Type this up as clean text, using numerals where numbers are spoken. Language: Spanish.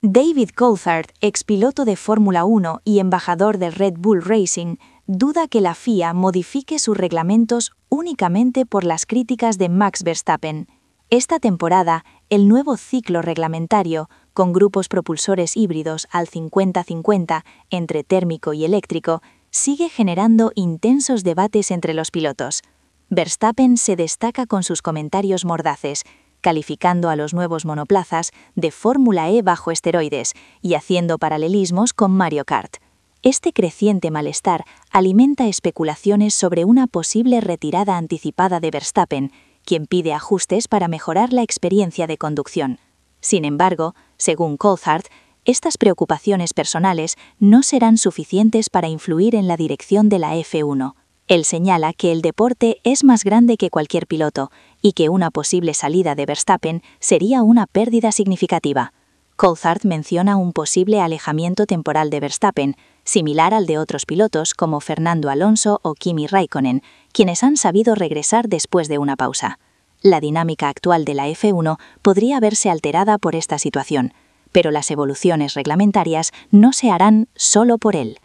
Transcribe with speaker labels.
Speaker 1: David Coulthard, expiloto de Fórmula 1 y embajador del Red Bull Racing, duda que la FIA modifique sus reglamentos únicamente por las críticas de Max Verstappen. Esta temporada, el nuevo ciclo reglamentario, con grupos propulsores híbridos al 50-50 entre térmico y eléctrico, sigue generando intensos debates entre los pilotos. Verstappen se destaca con sus comentarios mordaces, calificando a los nuevos monoplazas de Fórmula E bajo esteroides y haciendo paralelismos con Mario Kart. Este creciente malestar alimenta especulaciones sobre una posible retirada anticipada de Verstappen, quien pide ajustes para mejorar la experiencia de conducción. Sin embargo, según Coulthard, estas preocupaciones personales no serán suficientes para influir en la dirección de la F1. Él señala que el deporte es más grande que cualquier piloto y que una posible salida de Verstappen sería una pérdida significativa. Coulthard menciona un posible alejamiento temporal de Verstappen, similar al de otros pilotos como Fernando Alonso o Kimi Räikkönen, quienes han sabido regresar después de una pausa. La dinámica actual de la F1 podría verse alterada por esta situación, pero las evoluciones reglamentarias no se harán solo por él.